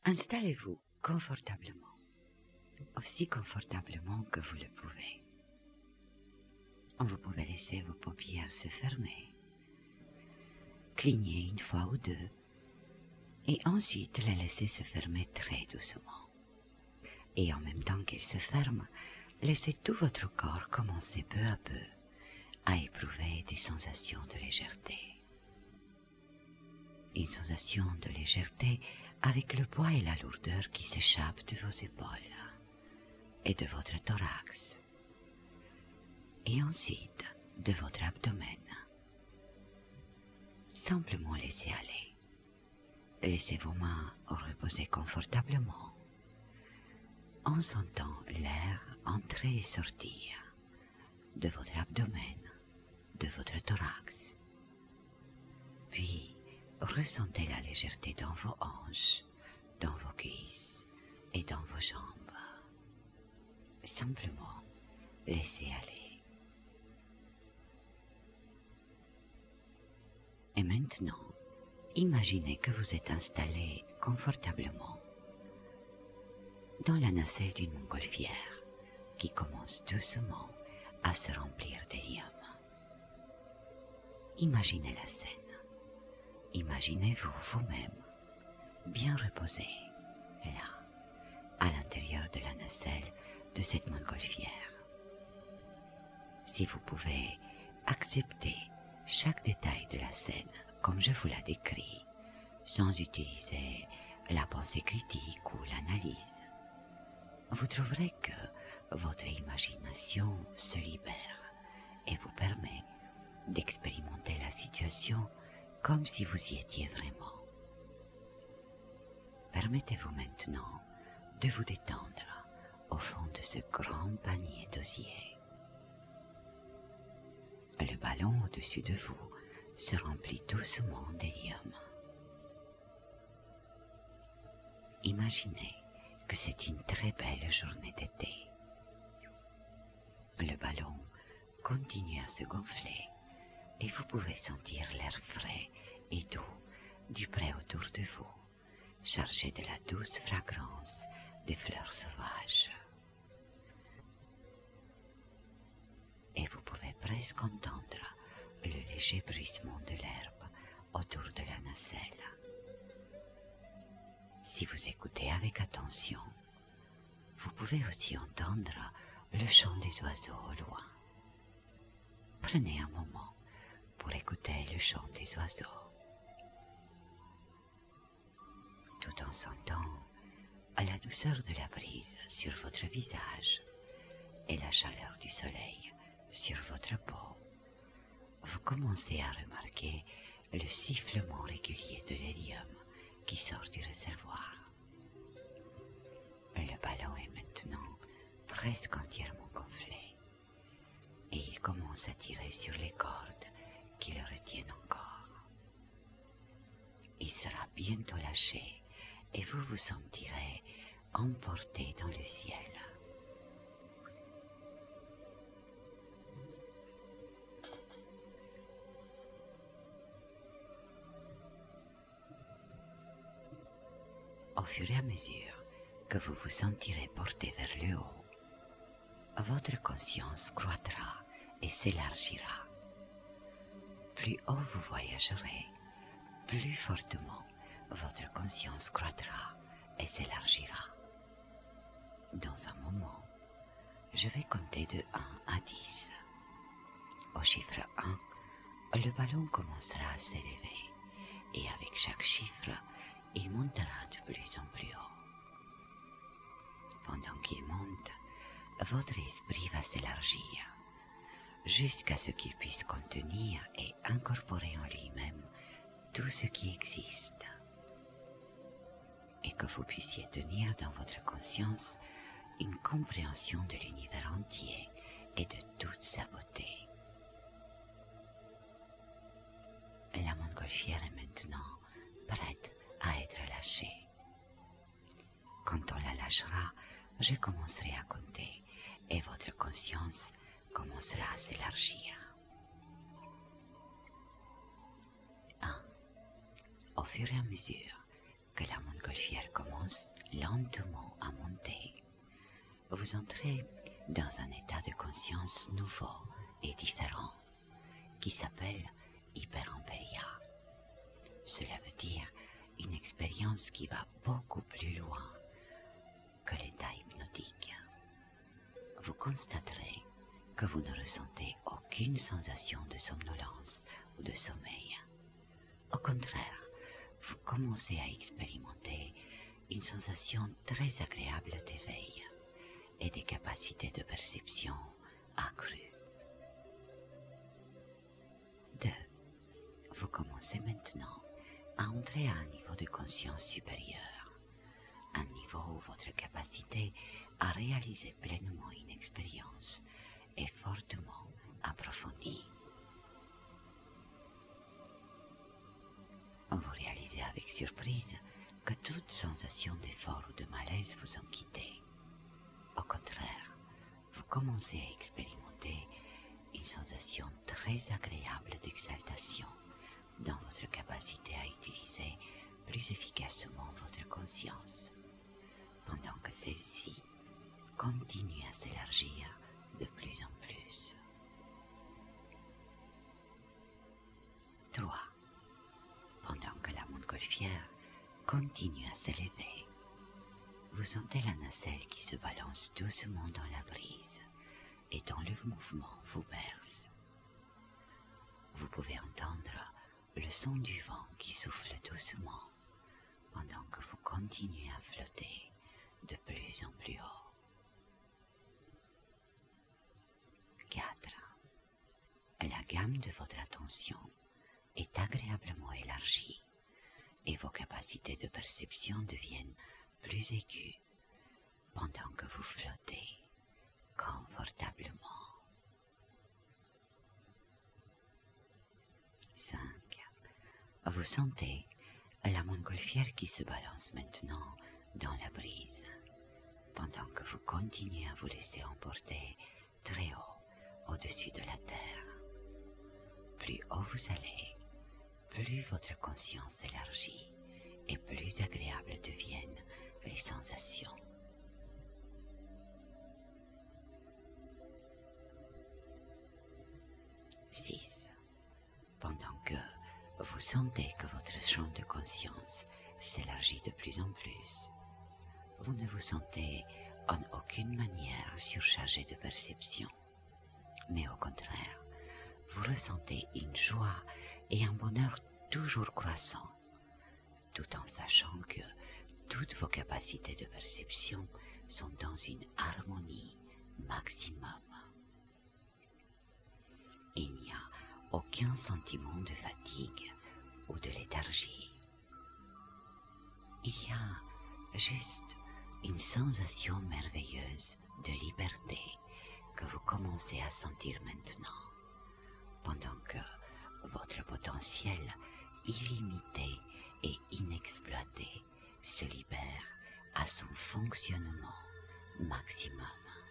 Installez-vous confortablement, aussi confortablement que vous le pouvez. Vous pouvez laisser vos paupières se fermer, cligner une fois ou deux, et ensuite les laisser se fermer très doucement. Et en même temps qu'ils se ferment, laissez tout votre corps commencer peu à peu à éprouver des sensations de légèreté. Une sensation de légèreté avec le poids et la lourdeur qui s'échappent de vos épaules et de votre thorax, et ensuite de votre abdomen. Simplement laissez aller. Laissez vos mains reposer confortablement en sentant l'air entrer et sortir de votre abdomen, de votre thorax. Puis, ressentez la légèreté dans vos hanches, dans vos cuisses et dans vos jambes. Simplement, laissez aller. Et maintenant, imaginez que vous êtes installé confortablement dans la nacelle d'une montgolfière qui commence doucement à se remplir d'hélium. Imaginez la scène. Imaginez-vous vous-même, bien reposé, là, à l'intérieur de la nacelle de cette montgolfière. Si vous pouvez accepter chaque détail de la scène comme je vous la décris, sans utiliser la pensée critique ou l'analyse, vous trouverez que votre imagination se libère et vous permet d'expérimenter la situation comme si vous y étiez vraiment. Permettez-vous maintenant de vous détendre au fond de ce grand panier d'osier. Le ballon au-dessus de vous se remplit doucement d'hélium. Imaginez que c'est une très belle journée d'été. Le ballon continue à se gonfler et vous pouvez sentir l'air frais et doux du pré autour de vous, chargé de la douce fragrance des fleurs sauvages. Et vous pouvez presque entendre le léger bruissement de l'herbe autour de la nacelle. Si vous écoutez avec attention, vous pouvez aussi entendre le chant des oiseaux au loin. Prenez un moment pour écouter le chant des oiseaux, tout en sentant la douceur de la brise sur votre visage et la chaleur du soleil sur votre peau. Vous commencez à remarquer le sifflement régulier de l'hélium qui sort du réservoir. Le ballon est maintenant presque entièrement gonflé et il commence à tirer sur les cordes qui le retiennent encore. Il sera bientôt lâché et vous vous sentirez emporté dans le ciel. Au fur et à mesure que vous vous sentirez porté vers le haut, votre conscience croîtra et s'élargira. Plus haut vous voyagerez, plus fortement votre conscience croîtra et s'élargira. Dans un moment, je vais compter de 1 à 10. Au chiffre 1, le ballon commencera à s'élever et avec chaque chiffre, il montera de plus en plus haut. Pendant qu'il monte, votre esprit va s'élargir jusqu'à ce qu'il puisse contenir et incorporer en lui-même tout ce qui existe et que vous puissiez tenir dans votre conscience une compréhension de l'univers entier et de toute sa beauté. La montgolfière est maintenant prête à être lâchée. Quand on la lâchera, je commencerai à compter et votre conscience commencera à s'élargir. 1. Au fur et à mesure que la montgolfière commence lentement à monter, vous entrez dans un état de conscience nouveau et différent qui s'appelle hyperampéria. Cela veut dire une expérience qui va beaucoup plus loin que l'état hypnotique. Vous constaterez que vous ne ressentez aucune sensation de somnolence ou de sommeil. Au contraire, vous commencez à expérimenter une sensation très agréable d'éveil et des capacités de perception accrues. 2. Vous commencez maintenant à entrer à un niveau de conscience supérieur, un niveau où votre capacité à réaliser pleinement une expérience est fortement approfondie. Vous réalisez avec surprise que toute sensation d'effort ou de malaise vous ont quitté. Au contraire, vous commencez à expérimenter une sensation très agréable d'exaltation dans votre capacité à utiliser plus efficacement votre conscience, pendant que celle-ci continue à s'élargir de plus en plus. 3. Pendant que la montgolfière continue à s'élever, vous sentez la nacelle qui se balance doucement dans la brise et dont le mouvement vous berce. Vous pouvez entendre le son du vent qui souffle doucement pendant que vous continuez à flotter de plus en plus haut. 4. La gamme de votre attention est agréablement élargie et vos capacités de perception deviennent plus aiguës pendant que vous flottez confortablement. 5. Vous sentez la montgolfière qui se balance maintenant dans la brise, pendant que vous continuez à vous laisser emporter très haut au-dessus de la terre. Plus haut vous allez, plus votre conscience s'élargit et plus agréables deviennent les sensations. 6. Pendant que vous sentez que votre champ de conscience s'élargit de plus en plus, vous ne vous sentez en aucune manière surchargé de perception, mais au contraire, vous ressentez une joie et un bonheur toujours croissants, tout en sachant que toutes vos capacités de perception sont dans une harmonie maximum. Il n'y a aucun sentiment de fatigue ou de léthargie. Il y a juste une sensation merveilleuse de liberté que vous commencez à sentir maintenant, pendant que votre potentiel illimité et inexploité se libère à son fonctionnement maximum.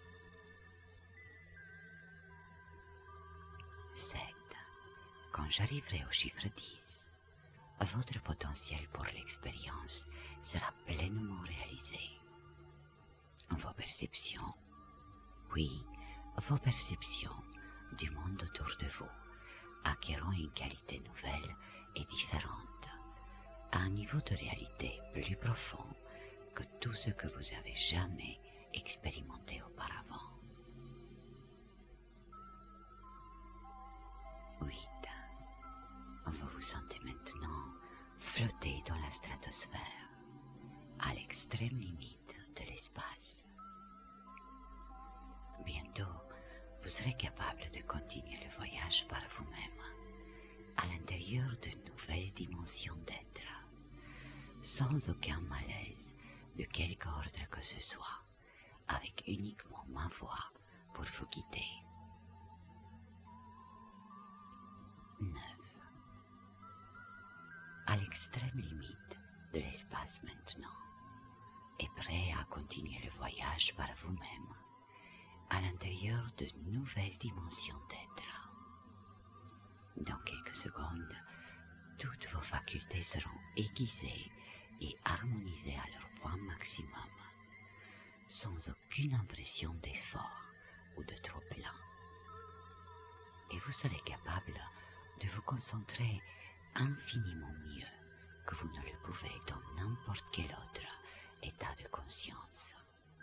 7. Quand j'arriverai au chiffre 10, votre potentiel pour l'expérience sera pleinement réalisé. Vos perceptions, oui, vos perceptions du monde autour de vous acquerront une qualité nouvelle et différente, à un niveau de réalité plus profond que tout ce que vous avez jamais expérimenté auparavant. 8. Vous vous sentez maintenant flotter dans la stratosphère, à l'extrême limite de l'espace. Bientôt, vous serez capable de continuer le voyage par vous-même, à l'intérieur de nouvelles dimensions d'être, sans aucun malaise de quelque ordre que ce soit, avec uniquement ma voix pour vous guider. 9. À l'extrême limite de l'espace maintenant, et prêt à continuer le voyage par vous-même, à l'intérieur de nouvelles dimensions d'être. Dans quelques secondes, toutes vos facultés seront aiguisées et harmonisées à leur point maximum, sans aucune impression d'effort ou de trop-plein. Et vous serez capable de vous concentrer infiniment mieux que vous ne le pouvez dans n'importe quel autre état de conscience.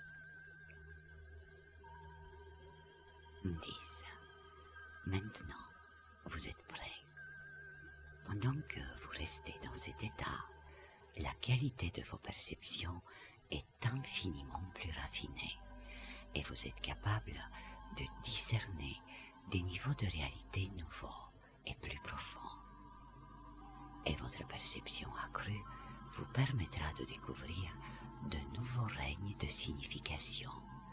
10. Maintenant, vous êtes prêt. Pendant que vous restez dans cet état, la qualité de vos perceptions est infiniment plus raffinée et vous êtes capable de discerner des niveaux de réalité nouveaux et plus profonds. Et votre perception accrue vous permettra de découvrir de nouveaux règnes de signification.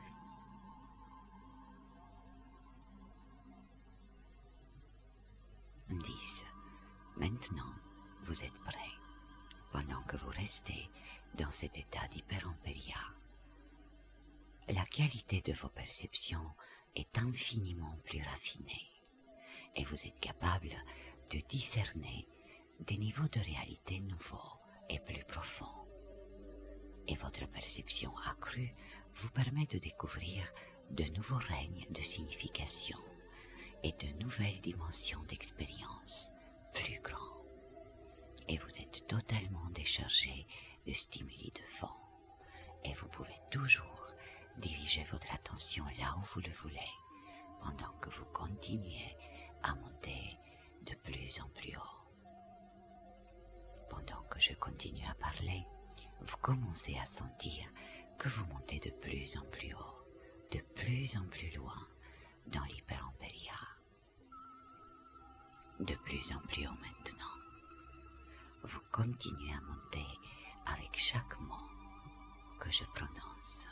10. Maintenant, vous êtes prêt. Pendant que vous restez dans cet état d'hyperampéria, la qualité de vos perceptions est infiniment plus raffinée et vous êtes capable de discerner des niveaux de réalité nouveaux et plus profonds. Et votre perception accrue vous permet de découvrir de nouveaux règnes de signification et de nouvelles dimensions d'expérience plus grands. Et vous êtes totalement déchargé de stimuli de fond. Et vous pouvez toujours diriger votre attention là où vous le voulez, pendant que vous continuez à monter de plus en plus haut. Pendant que je continue à parler, vous commencez à sentir que vous montez de plus en plus haut, de plus en plus loin dans l'hyperampéria. De plus en plus haut maintenant. Vous continuez à monter avec chaque mot que je prononce.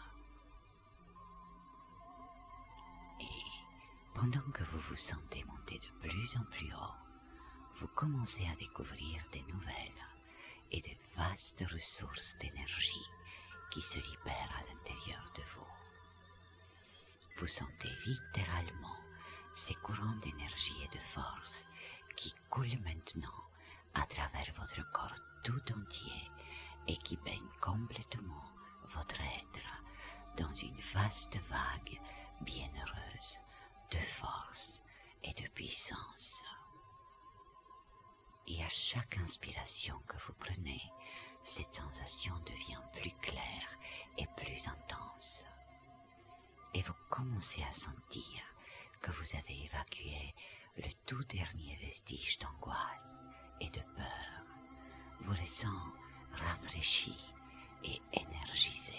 Et pendant que vous vous sentez monter de plus en plus haut, vous commencez à découvrir des nouvelles et de vastes ressources d'énergie qui se libèrent à l'intérieur de vous. Vous sentez littéralement ces courants d'énergie et de force qui coulent maintenant à travers votre corps tout entier et qui baignent complètement votre être dans une vaste vague bienheureuse de force et de puissance. Et à chaque inspiration que vous prenez, cette sensation devient plus claire et plus intense. Et vous commencez à sentir que vous avez évacué le tout dernier vestige d'angoisse et de peur, vous laissant rafraîchi et énergisé.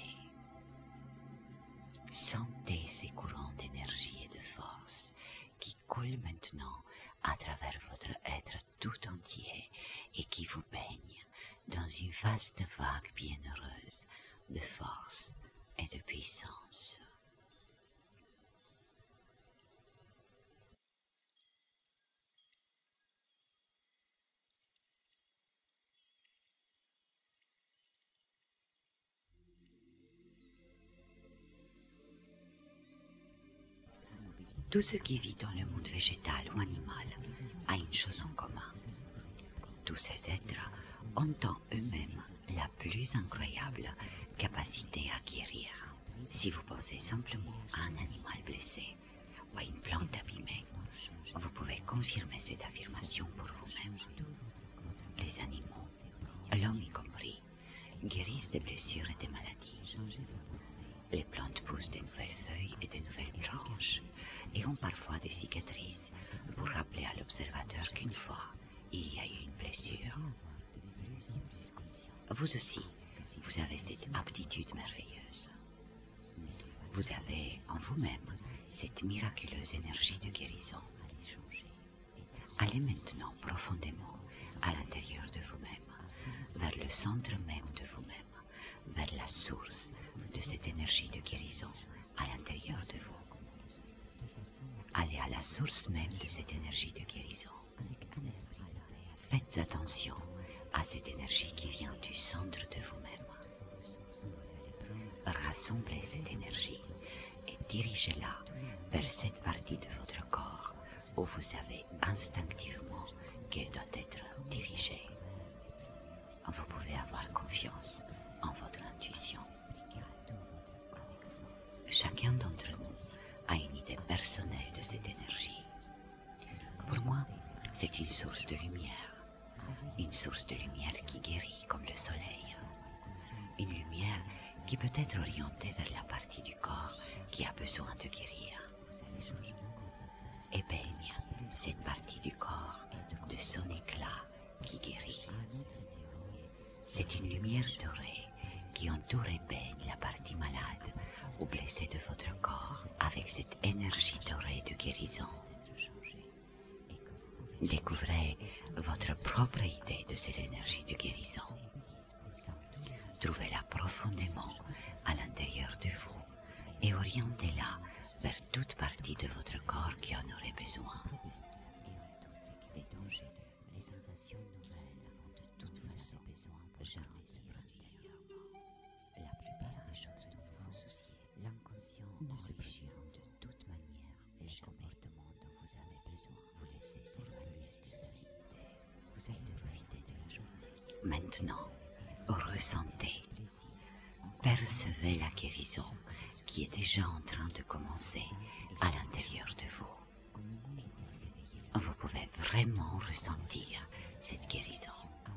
Sentez ces courants d'énergie et de force qui coulent maintenant à travers votre être tout entier et qui vous baignent dans une vaste vague bienheureuse de force et de puissance. Tout ce qui vit dans le monde végétal ou animal a une chose en commun. Tous ces êtres ont en eux-mêmes la plus incroyable capacité à guérir. Si vous pensez simplement à un animal blessé ou à une plante abîmée, vous pouvez confirmer cette affirmation pour vous-même. Les animaux, l'homme y compris, guérissent des blessures et des maladies. Les plantes poussent de nouvelles feuilles et de nouvelles branches et ont parfois des cicatrices pour rappeler à l'observateur qu'une fois, il y a eu une blessure. Vous aussi, vous avez cette aptitude merveilleuse. Vous avez en vous-même cette miraculeuse énergie de guérison. Allez maintenant profondément à l'intérieur de vous-même, vers le centre même de vous-même, vers la source de cette énergie de guérison à l'intérieur de vous. Allez à la source même de cette énergie de guérison. Faites attention à cette énergie qui vient du centre de vous-même. Rassemblez cette énergie et dirigez-la vers cette partie de votre corps où vous savez instinctivement qu'elle doit être dirigée. Vous pouvez avoir avoir confiance en votre intuition. Chacun d'entre nous a une idée personnelle de cette énergie. Pour moi, c'est une source de lumière qui guérit comme le soleil. Une lumière qui peut être orientée vers la partie du corps qui a besoin de guérir. Et baigne cette partie du corps de son éclat qui guérit. C'est une lumière dorée qui entoure et baigne la partie malade ou blessée de votre corps avec cette énergie dorée de guérison. Découvrez votre propre idée de cette énergie de guérison. Trouvez-la profondément à l'intérieur de vous et orientez-la vers toute partie de votre corps qui en aurait besoin. Des dangers, les sensations nouvelles vont de toute façon jamais se produire. La plupart des choses dont vous vous souciez, l'inconscient ne se produit de toute manière les comportements dont vous avez besoin. Vous laissez s'éloigner de ceci. Vous allez profiter de la journée. Maintenant, ressentez, percevez la guérison qui est déjà en train de commencer à l'intérieur de vous. Vous pouvez vraiment ressentir cette guérison.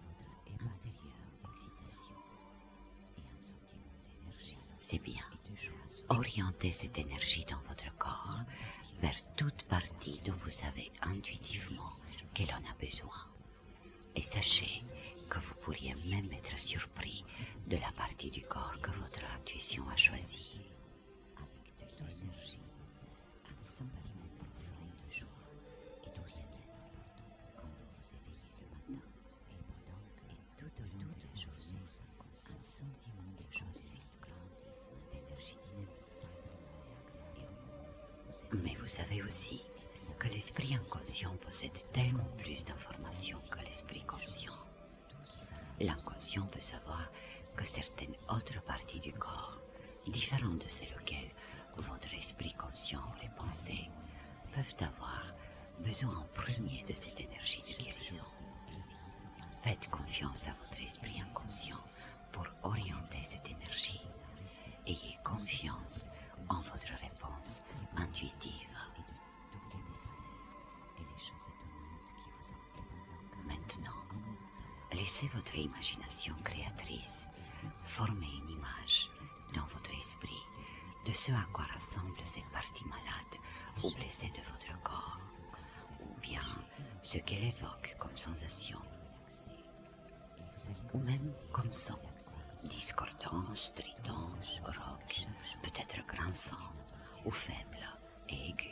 C'est bien. Orientez cette énergie dans votre corps vers toute partie dont vous savez intuitivement qu'elle en a besoin. Et sachez que vous pourriez même être surpris de la partie du corps que votre intuition a choisie. Avec de l'énergie, un sentiment profond de joie et de bien-être quand vous vous éveillez le matin et tout au long de la journée, un sentiment de joie grandissent, d'énergie dynamique simplement et agréable. Mais vous savez aussi que l'esprit inconscient possède tellement plus d'informations que l'esprit conscient. L'inconscient peut savoir que certaines autres parties du corps, différentes de celles auxquelles votre esprit conscient aurait pensé, peuvent avoir besoin en premier de cette énergie de guérison. Faites confiance à votre esprit inconscient pour orienter cette énergie. Ayez confiance en votre réponse intuitive. Maintenant, laissez votre imagination créatrice former une image dans votre esprit de ce à quoi ressemble cette partie malade ou blessée de votre corps, ou bien ce qu'elle évoque comme sensation, ou même comme son, discordant, strident, rauque, peut-être grinçant, ou faible et aigu.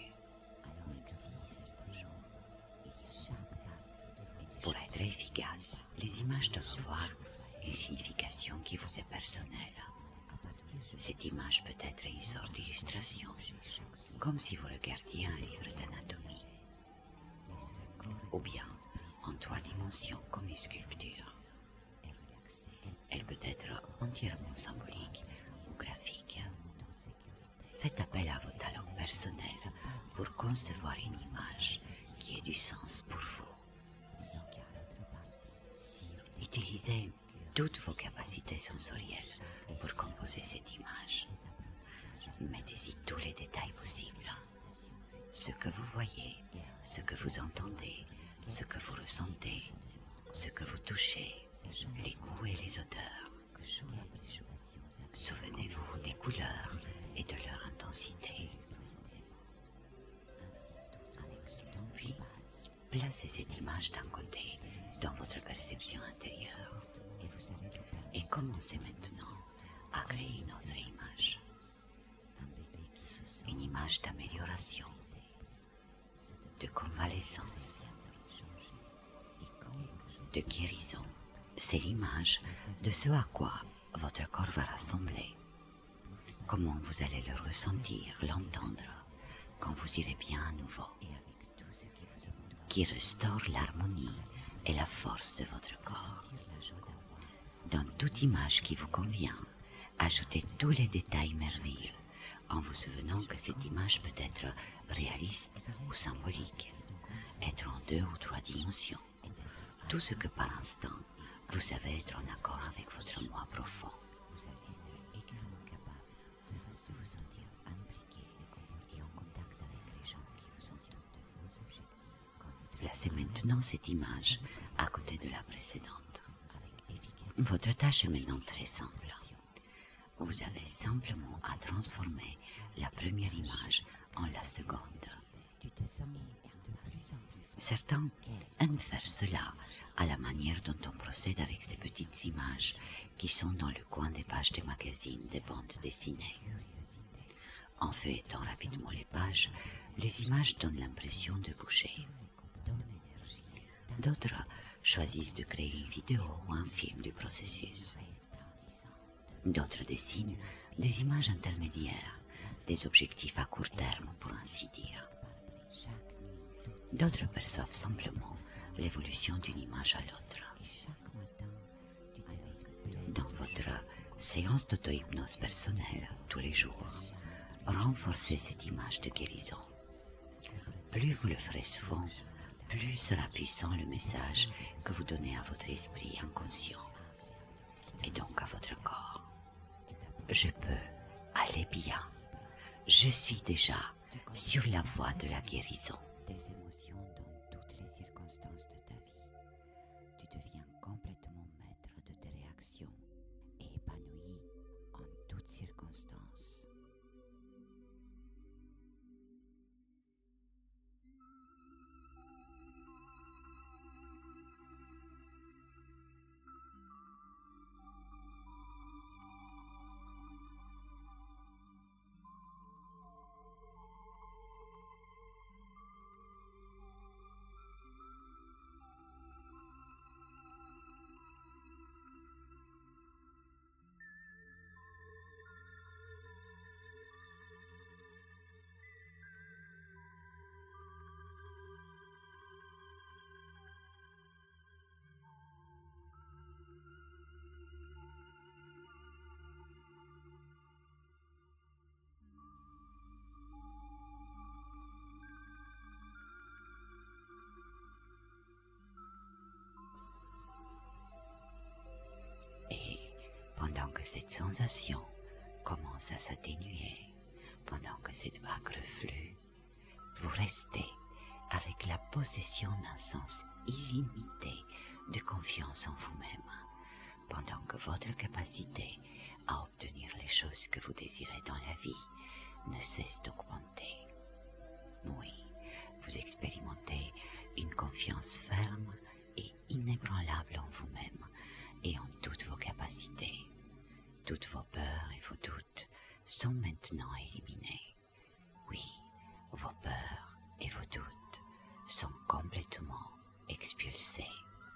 Pour être efficace, les images doivent avoir une signification qui vous est personnelle. Cette image peut être une sorte d'illustration, comme si vous regardiez un livre d'anatomie, ou bien en 3 dimensions comme une sculpture. Elle peut être entièrement symbolique ou graphique. Faites appel à vos talents personnels pour concevoir une image qui ait du sens pour vous. Utilisez toutes vos capacités sensorielles pour composer cette image. Mettez-y tous les détails possibles. Ce que vous voyez, ce que vous entendez, ce que vous ressentez, ce que vous touchez, les goûts et les odeurs. Souvenez-vous des couleurs et de leur intensité. Puis, placez cette image d'un côté dans votre perception intérieure et commencez maintenant à créer une autre image. Une image d'amélioration, de convalescence, de guérison. C'est l'image de ce à quoi votre corps va ressembler. Comment vous allez le ressentir, l'entendre, quand vous irez bien à nouveau. Qui restaure l'harmonie et la force de votre corps. Dans toute image qui vous convient, ajoutez tous les détails merveilleux en vous souvenant que cette image peut être réaliste ou symbolique, être en 2 ou 3 dimensions. Tout ce que par instant Vous savez être en accord avec votre moi profond. Vous allez être également capable de vous sentir impliqué et en contact avec les gens qui vous entourent de vos objectifs. Placez maintenant cette image à côté de la précédente. Votre tâche est maintenant très simple. Vous avez simplement à transformer la première image en la seconde. Tu te sens de plus en plus. Certains aiment faire cela à la manière dont on procède avec ces petites images qui sont dans le coin des pages des magazines, des bandes dessinées. En feuilletant rapidement les pages, les images donnent l'impression de bouger. D'autres choisissent de créer une vidéo ou un film du processus. D'autres dessinent des images intermédiaires, des objectifs à court terme pour ainsi dire. D'autres perçoivent simplement l'évolution d'une image à l'autre. Dans votre séance d'auto-hypnose personnelle tous les jours, renforcez cette image de guérison. Plus vous le ferez souvent, plus sera puissant le message que vous donnez à votre esprit inconscient et donc à votre corps. Je peux aller bien. Je suis déjà sur la voie de la guérison. Tes émotions dans toutes les circonstances de ta vie. Tu deviens complètement maître de tes réactions et épanoui en toutes circonstances. Pendant que cette sensation commence à s'atténuer, pendant que cette vague reflue, vous restez avec la possession d'un sens illimité de confiance en vous-même, pendant que votre capacité à obtenir les choses que vous désirez dans la vie ne cesse d'augmenter. Oui, vous expérimentez une confiance ferme et inébranlable en vous-même et en toutes vos capacités. Toutes vos peurs et vos doutes sont maintenant éliminés. Oui, vos peurs et vos doutes sont complètement expulsés.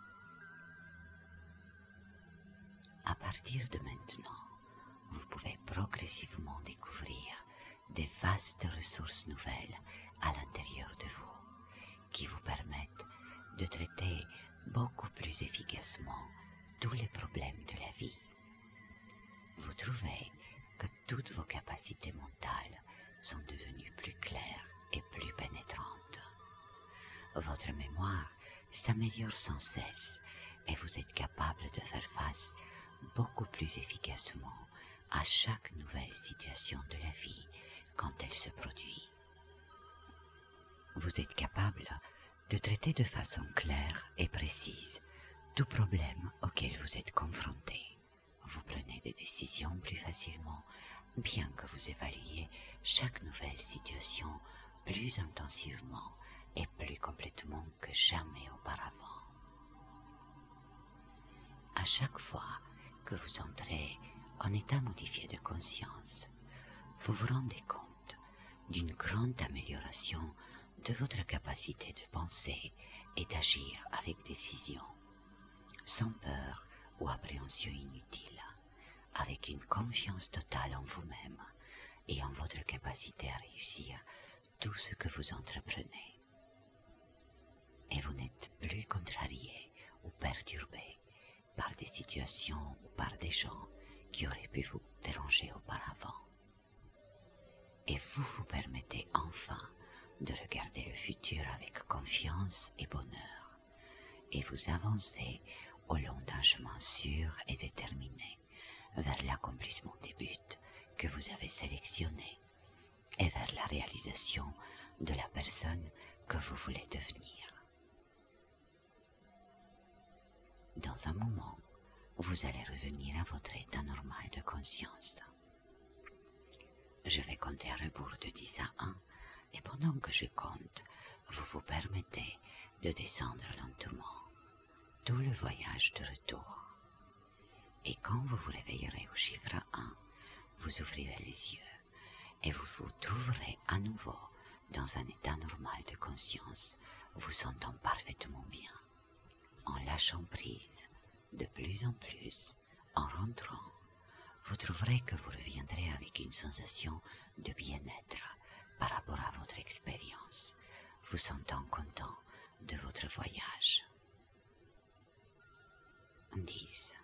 À partir de maintenant, vous pouvez progressivement découvrir des vastes ressources nouvelles à l'intérieur de vous qui vous permettent de traiter beaucoup plus efficacement tous les problèmes de la vie. Vous trouvez que toutes vos capacités mentales sont devenues plus claires et plus pénétrantes. Votre mémoire s'améliore sans cesse et vous êtes capable de faire face beaucoup plus efficacement à chaque nouvelle situation de la vie quand elle se produit. Vous êtes capable de traiter de façon claire et précise tout problème auquel vous êtes confronté. Vous prenez des décisions plus facilement, bien que vous évaluiez chaque nouvelle situation plus intensivement et plus complètement que jamais auparavant. À chaque fois que vous entrez en état modifié de conscience, vous vous rendez compte d'une grande amélioration de votre capacité de penser et d'agir avec décision, sans peur ou appréhension inutile, avec une confiance totale en vous-même et en votre capacité à réussir tout ce que vous entreprenez. Et vous n'êtes plus contrarié ou perturbé par des situations ou par des gens qui auraient pu vous déranger auparavant. Et vous vous permettez enfin de regarder le futur avec confiance et bonheur, et vous avancez au long d'un chemin sûr et déterminé vers l'accomplissement des buts que vous avez sélectionnés et vers la réalisation de la personne que vous voulez devenir. Dans un moment, vous allez revenir à votre état normal de conscience. Je vais compter à rebours de 10 à 1 et pendant que je compte, vous vous permettez de descendre lentement tout le voyage de retour. Et quand vous vous réveillerez au chiffre 1, vous ouvrirez les yeux et vous vous trouverez à nouveau dans un état normal de conscience, vous sentant parfaitement bien, en lâchant prise de plus en plus, en rentrant. Vous trouverez que vous reviendrez avec une sensation de bien-être par rapport à votre expérience, vous sentant content de votre voyage. 10.